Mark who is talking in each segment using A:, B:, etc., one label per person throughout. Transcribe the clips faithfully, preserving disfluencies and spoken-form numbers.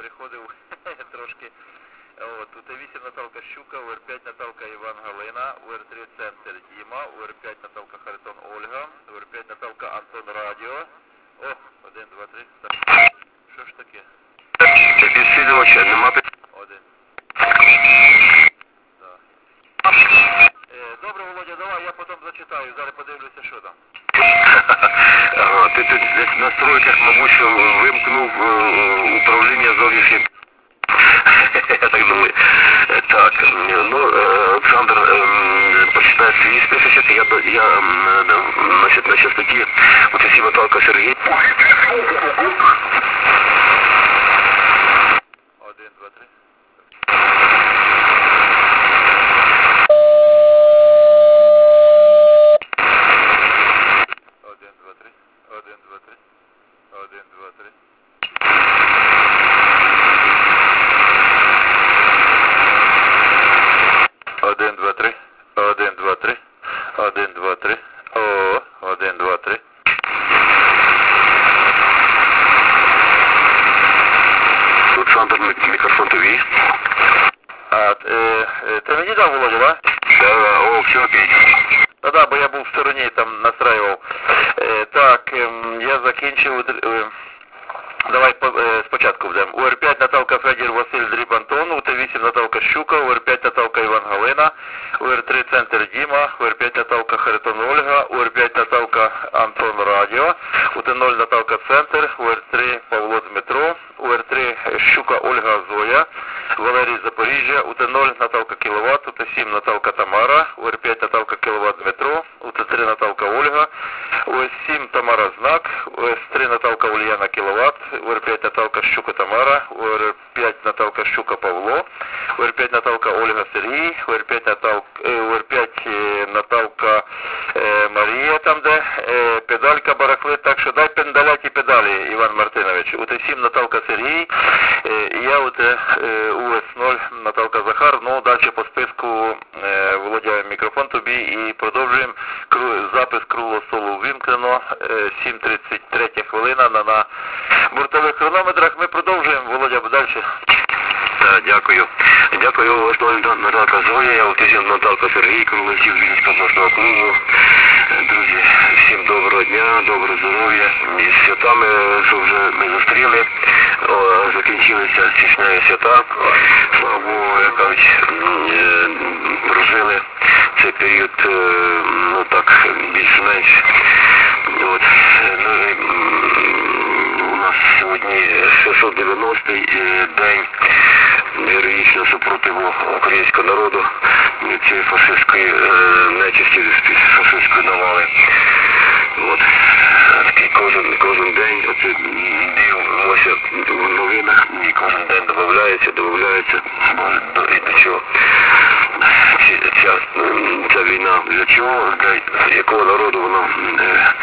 A: переходив трошки. От, у Т вісім Наталка Щука, У Р п'ять Наталка Іван Галина, У Р три Центр Діма, У Р п'ять Наталка Харитон Ольга, У Р п'ять Наталка Антон Радіо. О, один, два, три. Що ж таке?
B: Підсилювача, нема під...
A: Один. Так. Е, добре, Володя, давай, я потім зачитаю, зараз подивлюся, що там.
B: Ага, ти тут десь в настройках, мабуть, що вимкнув е, управління зовнішнім. Я так думаю. Так, ну, Олександр е, почитає свій списочок, я, я е, значить, на частоті у Т сім Наталка Сергій.
A: Один, два, три. Один, два, три. Один, два, три. Один, два, три. Один, два, три. Один, два, три. Один, два, три. О, один, два, три.
B: Олександр, мікрофон тобі.
A: А, е, е, ти мені дав, Володя, да?
B: Да, о, все окей.
A: Да, да, бо я був в стороні, там настраював. Е, так, е, я закінчив. Е, давай по, е, спочатку будемо. У Р п'ять Наталка Федір Василь Дріб Антон, У Т вісім Наталка Щука, У Р п'ять Наталка Іван Галина, У Р три Центр Діма, У Р п'ять Наталка Харитон Ольга, У Р п'ять Наталка Антон Радіо, У Т нуль Наталка Центр, У Р три Павло Дмитро, У Р три Щука Ольга Зоя, Валерій Запоріжжя, У Т нуль Наталка Кіловат, У Т сім Наталка Тамара, У Р п'ять Наталка Кіловат Дмитро, У Т три Наталка Ольга, У С сім Тамара Знак, У С три Наталка Ульяна Кіловат, У Р п'ять Наталка Щука Тамара, У Р п'ять Наталка Щука Павло, У Р п'ять Наталка Ольга Сергій, У Р п'ять Наталка, У Р п'ять Наталка е, Марія, там де е, педалька барахлит, так що дай пендаляті педалі, Іван Мартинович. У Т сім Наталка Сергій, е, і я у Т е, У С нуль Наталка Захар. Ну, далі по списку, е, Володя, мікрофон тобі і продовжуємо. Кру, запис круглого столу вимкнено, е, сім тридцять три хвилина на, на бортових хронометрах. Ми продовжуємо, Володя, далі.
B: Так, дякую. Дякую, основна Наталка Зоя, я у Т сім Наталка Сергій, Крулесів Вінницького обласного клубу. Друзі, всім доброго дня, доброго здоров'я. І з святами, що вже ми зустріли, о, закінчилися стічні свята. Слава Богу, як кажуть, е, прожили цей період, е, ну так, більш-менш. От, ну, і, у нас сьогодні шістсот дев'яностий день героїчного супротиву українського народу цієї фашистської е, нечисті, фашистської навали. От. Такий кожен, кожен день оце дивимося в новинах, і кожен день додається, додається, і до чого ця, ця війна, для чого, для якого народу вона, е,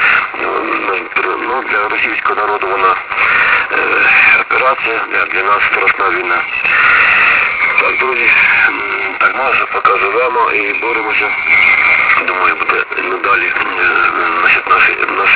B: ну, для російського народу вона е, операція, а для нас страшна війна. Так, друзі, так ми вже поки живемо і боремося. Думаю, буде надалі наш, наш, наш,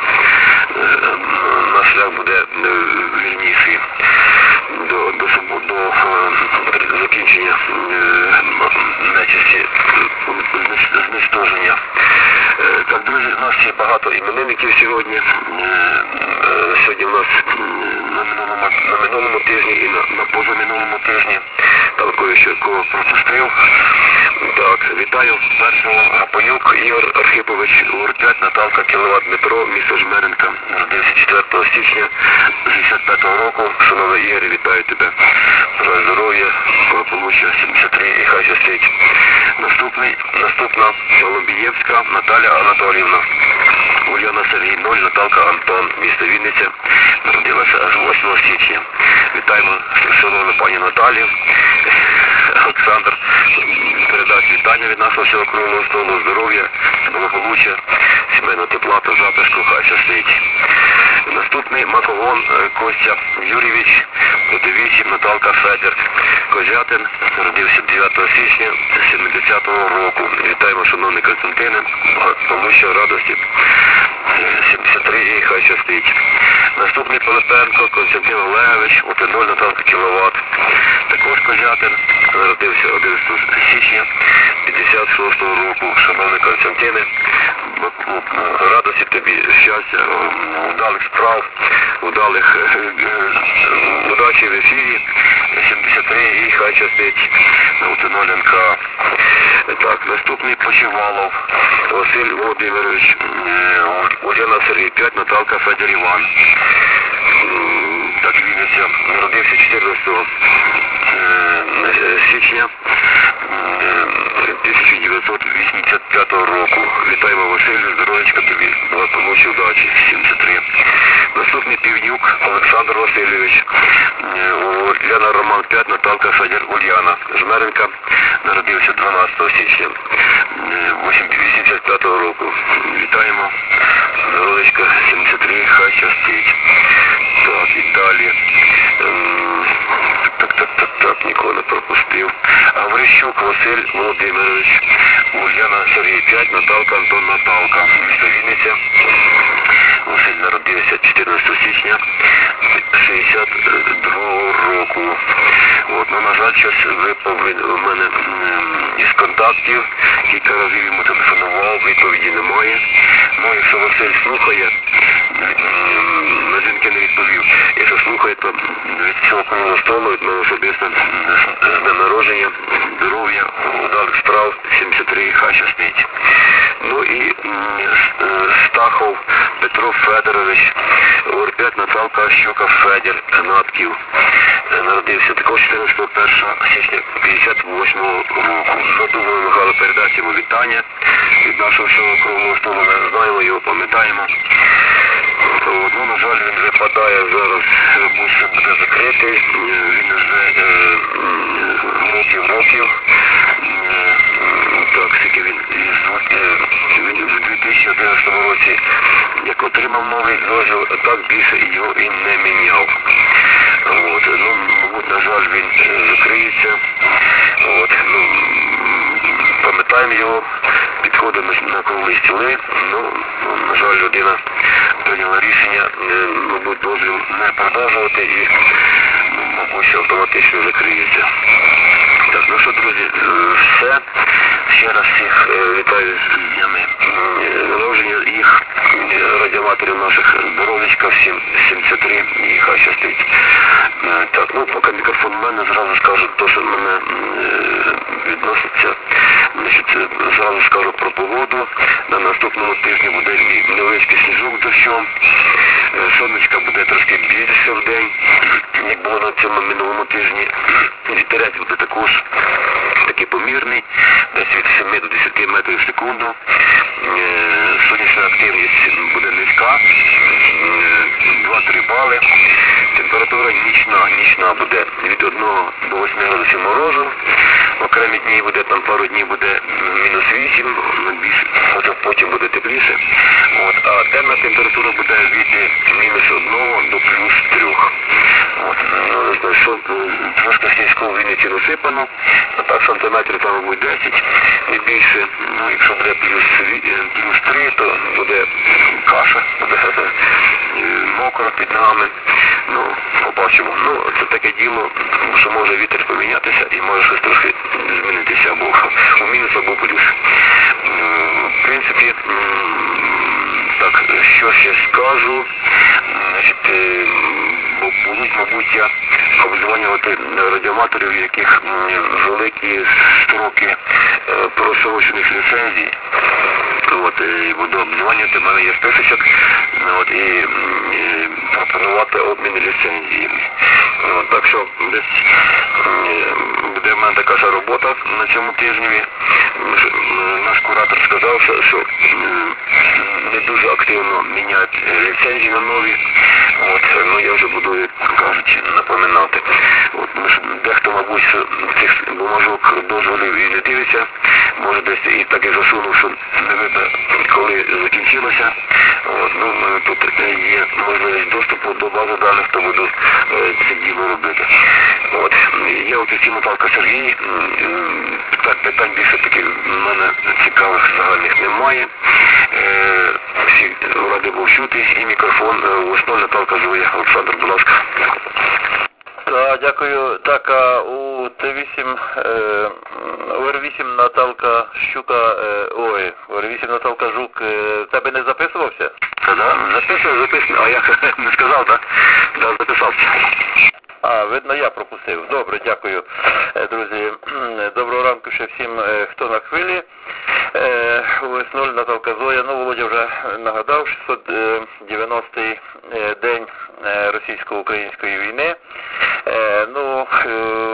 B: наш шлях буде вільніший до, до, до, до закінчення нечисті, знищення. Так, друзі, у нас є багато іменинників сьогодні. Сьогодні у нас на минулому, на минулому тижні і на, на позаминулому тижні Талкою Щирко пропустив. Так, вітаю першого Гапонюк Ігор Архипович, У Р п'ять Наталка Кіловат Дмитро, місто Жмеринка. Народився четвертого січня шістдесят п'ятого року. Шановний Ігор, вітаю тебе. Бажаю здоров'я, благополуччя, сімдесят три і хай щастить. Наступний, наступна Голубієвська Наталя Анатоліївна. Ульяна Сергій нуль, Наталка Антон, місто Вінниця. Народилася аж восьмого січня. Вітаємо шановну пані Наталію. Олександр передасть вітання від нашого всього круглого столу, здоров'я, благополуччя, сімейного тепла та затишку, хай щастить. Наступний Маковон Костя Юрійович, У Т вісім Наталка Федір, Козятин, народився дев'ятого січня сімдесятого року. Вітаємо, шановні Константини, благополуччя, радості, сімдесят три і хай щастить. Наступний Пилипенко Константин Олегович, ОТ нуль Наталка кіловат. Також Козятин, народився одинадцятого січня п'ятдесят шостого року. Шановний Константине, радості тобі, щастя, вдалих справ, вдалих удачі в ефірі. сімдесят три і хай щастить на ОТ нуль ен ка. Так, наступний Почивалов Василь Володимирович, Ульяна Сергій п'ять, Наталка Федір Іван. Так, Вінниця, народився чотирнадцятого січня тисяча дев'ятсот вісімдесят п'ятого року. Вітаємо Василю, здоров'ячка тобі, благополуччя, удачі, сімдесят три. Наступний Півнюк Олександр Васильович, Ульяна Роман п'ять, Наталка Федір Ульяна. Жмеренка, народився дванадцятого січня вісімдесят п'ятого року. Вітаємо, здоров'ячка, сімдесят три, хай щастить. Так, і далі. Так, так, так, так, нікого не пропустив. Гаврищук Василь Володимирович, Ульяна Сергій п'ять, Наталка Антон Наталка. Місто Вінниця. Василь народився чотирнадцятого січня шістдесят другого року. От, ну, на жаль, щось випав у мене із контактів. Кілька разів йому телефонував, відповіді немає. Ну, якщо Василь слухає, на дзвінки не відповів. Якщо слухає, то від цього круглого столу, від мене особисто з днем народження, здоров'я, удалих справ, сімдесят три, хай щастить. Ну і Стахов Петро Федорович, ОР п'ять, Наталка Щука Федір, Натків. Народився також чотирнадцятого січня п'ятдесят восьмого року. Ну, думаю, Михайло передасть йому вітання від нашого всього круглого столу. Ми знаємо його, пам'ятаємо. От, ну, на жаль, він випадає зараз, бус буде закритий. Він вже е, років-років. Е, так, скільки він, він в дві тисячі одинадцятому році, як отримав новий дозвіл, так більше його і не міняв. От, ну, мабуть, на жаль, він закриється. От, ну, пам'ятаємо його, підходимо на круглі стіли. Ну, на жаль, людина прийняла рішення, мабуть, дозвіл не продовжувати і, ну, мабуть, автоматично закриється. Так, ну що, друзі, все. Ще раз всіх вітаю з днями народження їх, радіоматерів наших, здоров'ячка всім, сімдесят три і хай щастить. Так, ну, поки мікрофон в мене, зразу скажу, то, що мене відноситься, значить, зразу скажу про погоду. На наступному тижні буде невеличкий сніжок дощом, сонечка буде трошки більше в день, як було на цьому минулому тижні. Вітерець буде також такий помірний, десь від семи до десяти метрів в секунду. Сонячна активність буде низька, два-три бали. Температура нічна, нічна буде від одного до восьми градусів морозу. Окремі дні буде, там пару днів буде мінус вісім, потім буде тепліше. От, а денна температура буде від мінус одного до плюс трьох. От, ну, не знаю, що, трошки сніжку в Вінниці насипано, а так сантиметрів там буде десять, не більше. Ну, якщо буде плюс, плюс три, то буде каша, буде мокро під ногами. Ну, побачимо. Ну, це таке діло, що може вітер помінятися і може щось трохи змінитися або у мінус, або в плюс. В принципі, так, що ще скажу, значить, будуть, мабуть, я обзвонювати радіоматорів, в яких великі строки просрочених ліцензій. От, і буду обзвонювати, в мене є списочок, от, і, і пропонувати обмін ліцензіями. От, так що десь буде в мене така ж робота на цьому тижні. Наш куратор сказав, що, що не дуже активно міняють ліцензії на нові. От, ну я вже буду, як кажуть, напоминати. От, дехто, мабуть, цих бумажок дозволів і не дивиться, може десь і так і засунув, що не видно, коли закінчилося. От, ну, тут є можливість доступу до бази даних, то буду е, це діло робити. От, я Утисів Наталка Сергій. М, Так, питань більше таких в мене цікавих загальних немає. Е, Всі ради був чути. І мікрофон е, в основі Наталка Зоя. Олександр, будь ласка.
A: Так, дякую. Так, а у Т вісім, е, у Р вісім Наталка Щука, е, ой, у Р вісім Наталка Жук, е, в тебе не записувався?
B: Та да, записував, записував. А я не сказав, так? Да, записався.
A: А, видно, я пропустив. Добре, дякую, Е, друзі. Доброго ранку ще всім, е, хто на хвилі. Е, ось нуль Наталка Зоя. Ну, Володя вже нагадав, шістсот дев'яностий е, день е, російсько-української війни. Е, ну, е,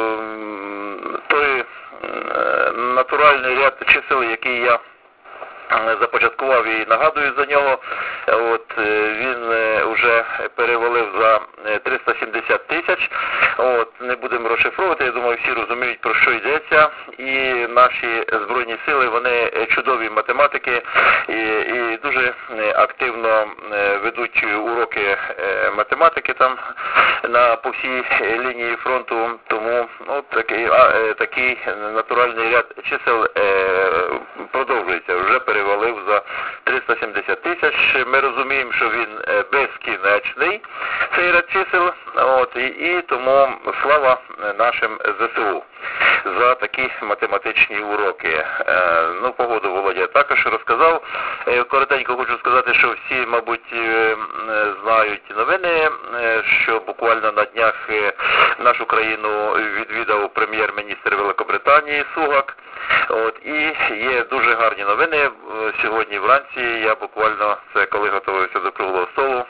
A: той е, натуральний ряд чисел, який я е, започаткував і нагадую за нього, е, от е, він е, вже перевалив за е, триста сімдесят тисяч. От, не будемо розшифровувати, я думаю, всі розуміють, про що йдеться. І наші Збройні сили, вони чудові математики і, і дуже е, активно е, ведуть уроки е, математики там на по всій лінії фронту. Тому ну, такий, а, е, такий натуральний ряд чисел е, продовжується, вже перевалив за триста сімдесят тисяч. Ми розуміємо, що він е, безкінечний, цей ряд чисел, от, і, і тому слава нашим З С У за такі математичні уроки. Е, ну, погоду Володя також розказав. Е, коротенько хочу сказати, що всі, мабуть, е, знають новини, е, що буквально на днях е, нашу країну відвідав прем'єр-міністр Великобританії Сугак. От, і є дуже гарні новини. Е, сьогодні вранці я буквально, це коли готувався до круглого столу,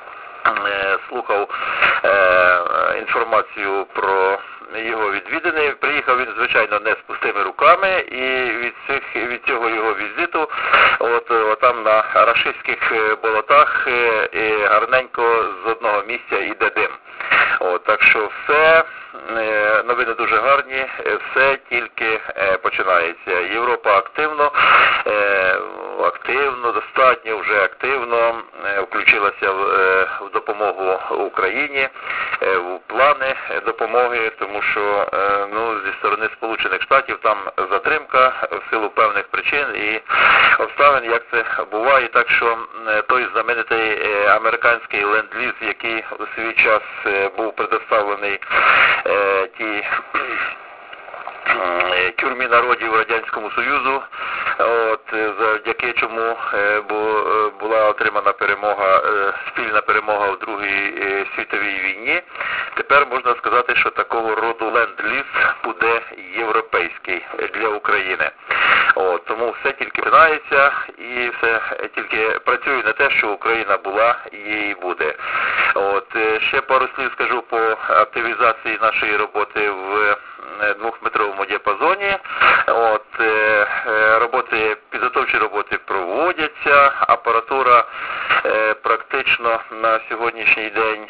A: е, слухав е, інформацію про його відвідини. Приїхав він, звичайно, не з пустими руками, і від цих від цього його візиту, от, от там на рашистських болотах і гарненько з одного місця іде дим. От, так що все, новини дуже гарні, все тільки починається. Європа активно, активно, достатньо вже активно включилася в, в допомогу Україні, в плани допомоги, тому що ну, зі сторони Сполучених Штатів там затримка в силу певних причин і обставин, як це буває. Так що той знаменитий американський ленд-ліз, який у свій час був предоставлений тій тюрмі народів Радянському Союзу, от, завдяки чому була отримана перемога, спільна перемога в Другій світовій війні. Тепер можна сказати, що такого роду ленд-ліз буде європейський для України. От, тому все тільки починається і все тільки працює на те, що Україна була і буде. От, ще пару слів скажу по активізації нашої роботи в двохметровому діапазоні. От, роботи, підготовчі роботи проводяться, апаратура е, практично на сьогоднішній день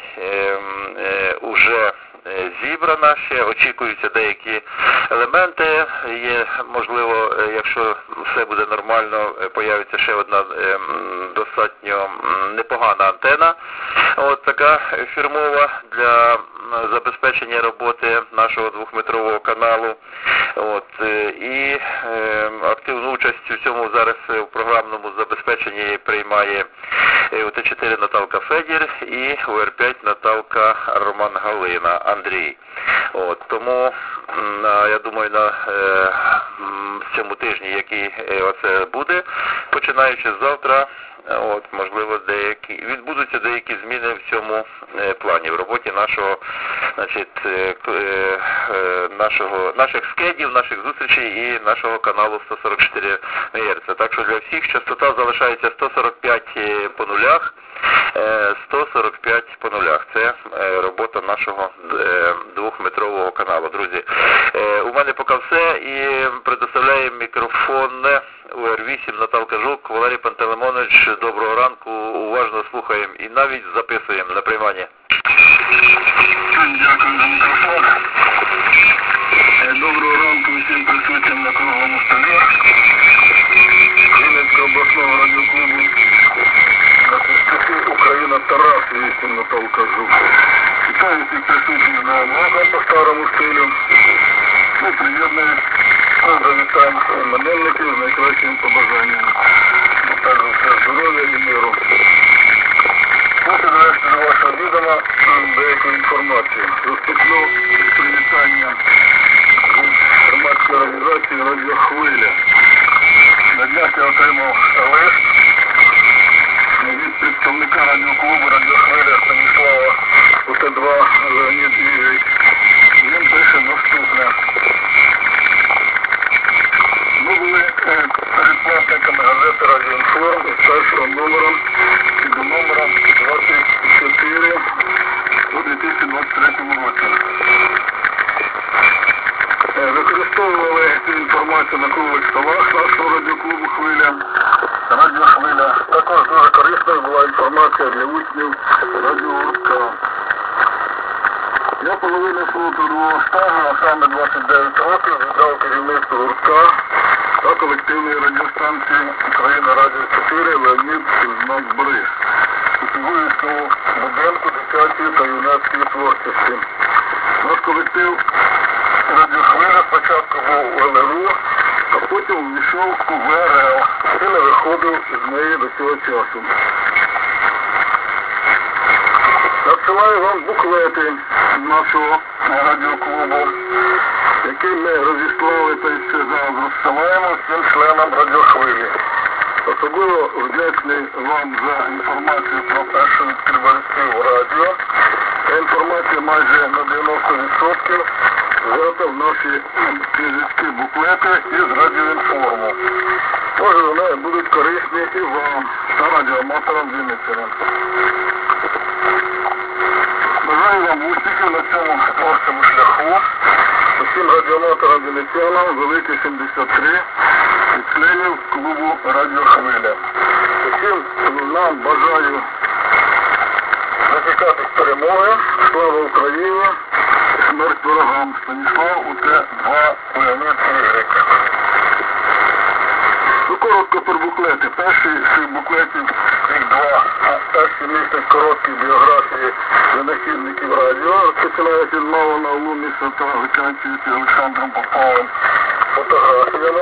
A: вже е, зібрана, ще очікуються деякі елементи. Є, можливо, якщо все буде нормально, появиться ще одна е, достатньо непогана антена. От така фірмова для забезпечення роботи нашого двохметрового каналу. От, і е, активну участь у цьому зараз в програмному забезпеченні приймає у Т чотири Наталка Федір і у Р п'ять Наталка Роман Галина Андрій. От, тому я думаю, на е, цьому тижні, який оце буде, починаючи з завтра, от, можливо, деякі відбудуться деякі зміни в цьому е, плані, в роботі нашого, значить, е, е, нашого, наших скедів, наших зустрічей і нашого каналу сто сорок чотири МГц. Так що для всіх частота залишається сто сорок п'ять по нулях, е, сто сорок п'ять по нулях. Це е, робота нашого е, двохметрового каналу. Друзі, е, у мене поки все, і предоставляю мікрофон у Р вісім Наталка Жук. Валерій Пантелеймонович, доброго ранку, уважно слухаємо і навіть записуємо на приймання.
C: Дякую за мікрофон. Доброго ранку всім присутнім на круглому столі Рівненського обласного радіоклубу на частоті Україна Тарас вісім Наталка Жук. Вітаю всіх присутніх на по старому стилю. Вони приєднують до вітань іменинників з найкращим побажанням. Так за все здоров'я і миру. Хочу довести до вашого відома деяку інформацію. Розпочну привітання від громадської організації «Радіохвиля». На днях я отримав лист від представника радіоклубу «Радіохвиля» Станіслава У Т два Леонід Ігоревич. Він пише наступне. Ми були передплатниками газети «Радіоінформ» із першого номера і до номера двадцять чотири у дві тисячі двадцять третьому році. Використовували цю інформацію на круглих столах нашого радіоклубу «Хвиля». Радіо «Хвиля». Також дуже корисною була інформація для учнів радіогуртка. Я половину свого трудового стажу, а саме двадцять дев'ять років, віддав керівництву гуртка та колективної радіостанції «Україна Радіо чотири» Леонід Знак Борис. Кутовую свого будинку дитячої та юнацької творчості. Наш колектив «Радіохвиля» спочатку був у Л Р У, а потім увійшов у В Р Л і не виходив з неї до цього часу. Надсилаю вам буклети нашого радіоклубу, який ми розіслали та й ще зараз розсилаємо всім членам радіохвилі. Особливо вдячний вам за інформацію про першу відкривальську радіо. Ця інформація майже на дев'яносто відсотків взята в наші книжечки буклети із радіоінформу. Може, вони будуть корисні і вам, та радіоаматорам Вінниччини. Бажаю вам успіхів на цьому творчому шляху. Усім радіоаматорам вінничанам велике сімдесят три і членів клубу «Радіохвиля». Усім нам бажаю дочекатись перемоги. Слава Україні! Смерть ворогам! Станіслав У Т два Леонід Ігоревич. Ну, коротко про буклети. Перший з цих буклетів, їх два, перший містить короткі біографії винахідників радіо, розпочинаючи з Малона Луміса та закінчуючи Олександром Поповим фотографіями.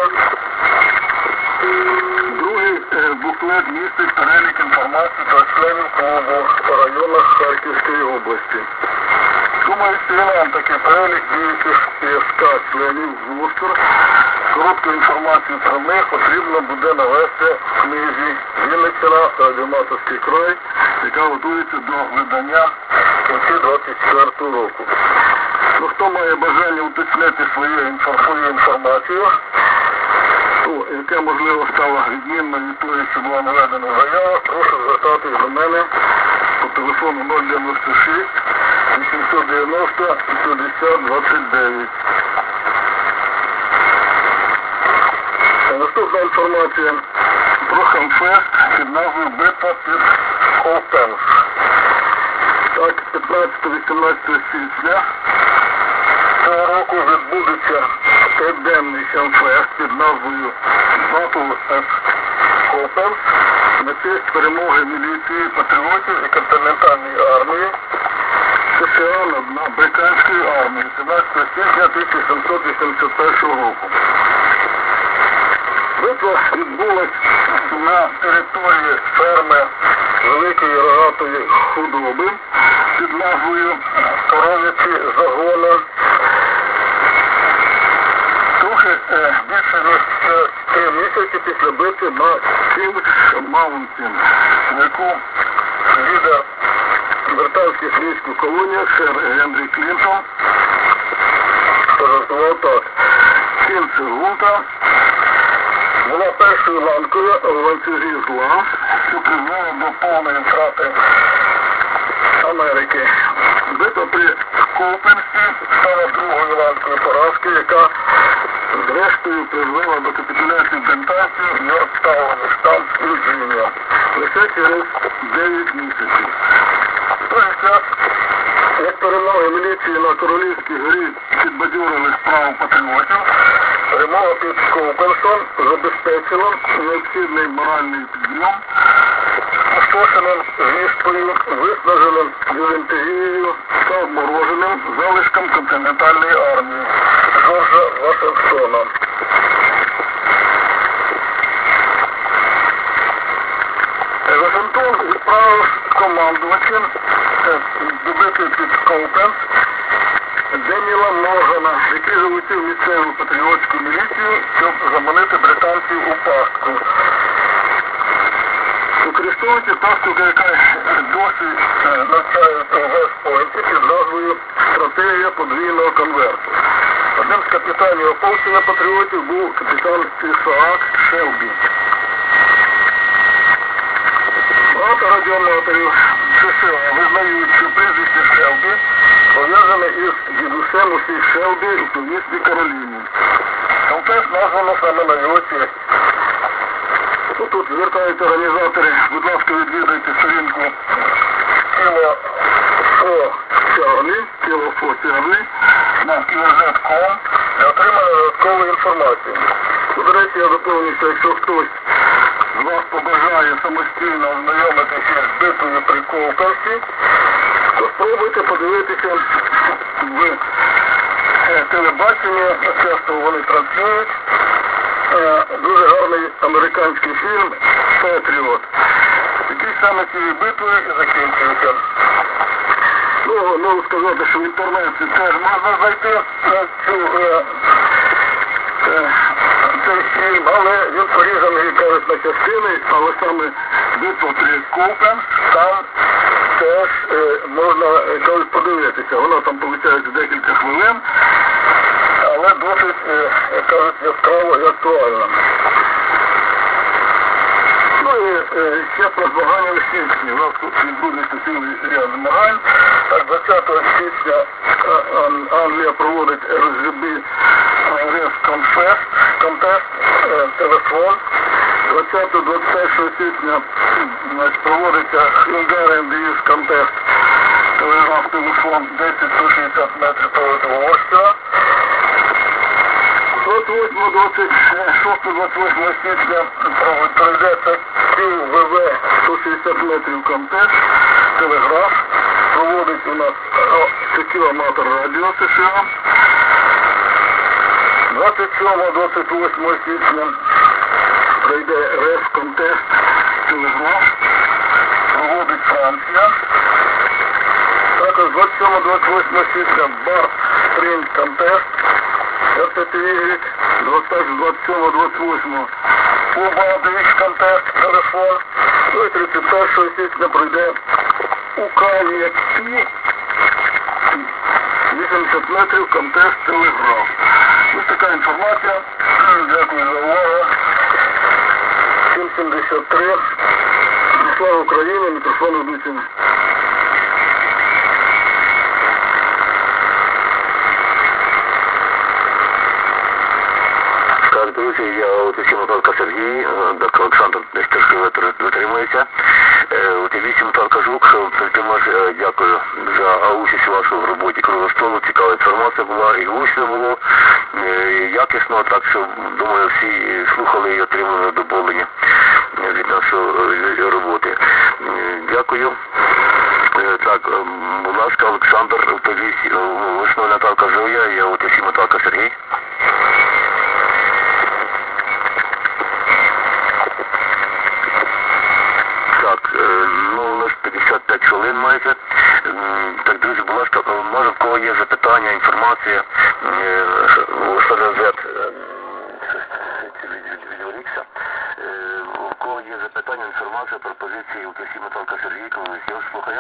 C: Другий е, буклет містить перелік інформації про членів клубу по районах Харківської області. Думаю, що нам такий перелік діючих І С К членів ЗУСТР. Коротку інформацію про них потрібно буде навести в книзі «Вінниччина. Радіоаматорський край», яка готується до видання в кінці двадцять четвертого року. Ну, хто має бажання уточнити свою інформацію, то, яка, можливо, стала відмінною від тої, що була наведена в заявах, прошу звертатись до мене по телефону нуль дев'яносто шість вісімсот дев'яносто п'ятдесят двадцять дев'ять. Наступна інформація про Хамфест під назвою «Битва під Колпенс». Так, п'ятнадцятого-вісімнадцятого січня цього року відбудеться триденний Хамфест під назвою «Battle at Колпенс» на честь перемоги міліції, патріотів і континентальної армії США над британською армією сімнадцятого січня тисяча сімсот вісімдесят першого року. Битва відбулась на території ферми великої рогатої худоби під назвою «Коров'ячі загони». Трохи е, більше ніж три місяці після битви на Кінгс Маунтін, на яку лідер британських військ у колоніях сер Генрі Клінтон пожартував так: «Кінгс Гунта була першою ланкою в ланцюзі зла, що призвело до повної втрати Америки. Битва при Колпенсі стала другою ланкою поразки, яка зрештою призвела до капітуляції британців в Йорктауні, штат Вірджинія, лише через дев'ять місяців. В той час, як перемоги міліції на Королівській горі підбадьорили справу патріотів, перемога під Колпенсом забезпечила необхідний моральний підйом, спустошеним війською, виснаженим дизентерією та обмороженим залишком континентальної армії Жоржа Вашингтона. Вашингтон відправив командувачем добити під Коупенс Деніла Моргана, який залучив місцеву патріотську міліцію, щоб заманити британців у пастку. Використовуючи пастку, яка досі навчається у Вест-Пойнті під назвою «Стратегія подвійного конверту». Одним з капітанів ополчення патріотів був капітан Ісаак Шелбі. Багато радіоаматорів США визнають, що прізвище Шелбі пов'язане із дідусем усіх Шелбі у північній Кароліні. Контест названо саме на його честь. Ну, тут звертаються організатори, будь ласка, відвідайте сторінку Кіло Фо Чарлі, Кіло Фо Чарлі на кей ар зет крапка ком для отримання додаткової інформації. Ну, до речі, я доповню, що якщо хтось з вас побажає самостійно ознайомитися з битвою при Коупенсі, то спробуйте подивитися в телебаченні, часто вони транслюють, дуже гарний американський фільм «Патріот», який саме цією битвою і закінчується. Ну, можу сказати, що в інтернеті теж можна знайти цю, е, е, цей фільм, але він порізаний, кажуть, на частини, але саме битва при Коупенс, там теж е, можна, кажуть, подивитися. Вона там, виходить, декілька хвилин, але досить, е, кажуть, яскраво і актуально. Ну і е, ще про змагання у січні. У нас тут відбудеться цілий ряд змагань. Так, двадцятого січня Англія проводить ар ес джі бі Рес Контест, телефон. двадцятого-двадцять першого січня проводиться Hungarian Youth Contest, телеграф, телефон десять сто шістдесят метрів проводового. двадцять восьмого двадцять шостого двадцять восьмого січня проведеться Київ ВВ сто шістдесят метрів контест, телеграф, проводить у нас Сетів Аматор Радіо США. двадцять сьомого двадцять восьмого січня пройде Рес Контест, телеграф, проводить Франція. Також двадцять сьомого двадцять восьмого січня Барт Спринт Контест, ар пі ті ві, двадцять сьомого двадцять восьмого Куба Девіч Контест, телефон. Ну і тридцять першого січня пройде Укані Пі, вісімдесят метрів контест, телеграф. Ось така інформація. Дякую за увагу. сім сімдесят три. Слава Україні, мікрофон Удуцін.
B: Так, друзі, я от усім Наталка Сергій, доктор Олександр десь трошки витримується. У ті вісім Наталка Жук, Тимош, дякую за участь вашу в роботі круглого столу. Цікава інформація була, і гучно було, і якісно, так що, думаю, всі слухали і отримали задоволення від нашої роботи. Дякую. Так, будь ласка, Олександр, повість, вишною Наталка Зоя, я от усім Наталка Сергій. Так, ну, у нас п'ятдесят п'ять хвилин майже. Так, друзі, будь ласка, може в кого є запитання, інформація, у СРЗ відволікся. У кого є запитання, інформація, пропозиції, у всі Наталка Сергій, коли всі слухає.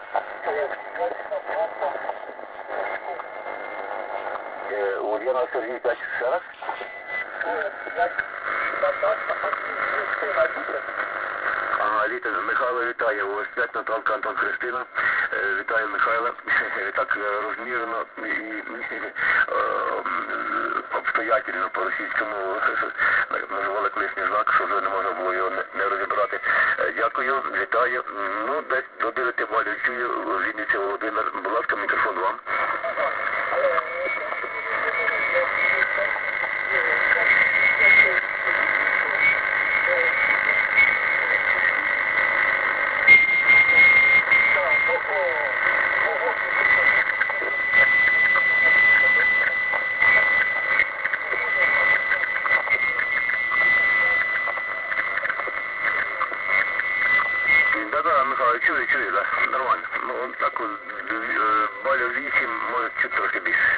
B: Ульяна Сергій, п'ять ще раз. Ага, Літа, Михайло вітає, ось п'ять Наталка, Антон, Христина. Вітаю, Михайло. Так розмірно і обстоятельно по-російському називали колишній знак, що вже не можна було його не розібрати. Дякую, вітаю. Ну, десь до дев'яти балів чую, Вінниця Володимир. Будь ласка, мікрофон вам. чую, чую, да. Нормально. Ну, от так от, е, балів вісім, може чуть трохи більше.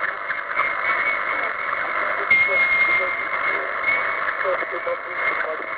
C: Thank you.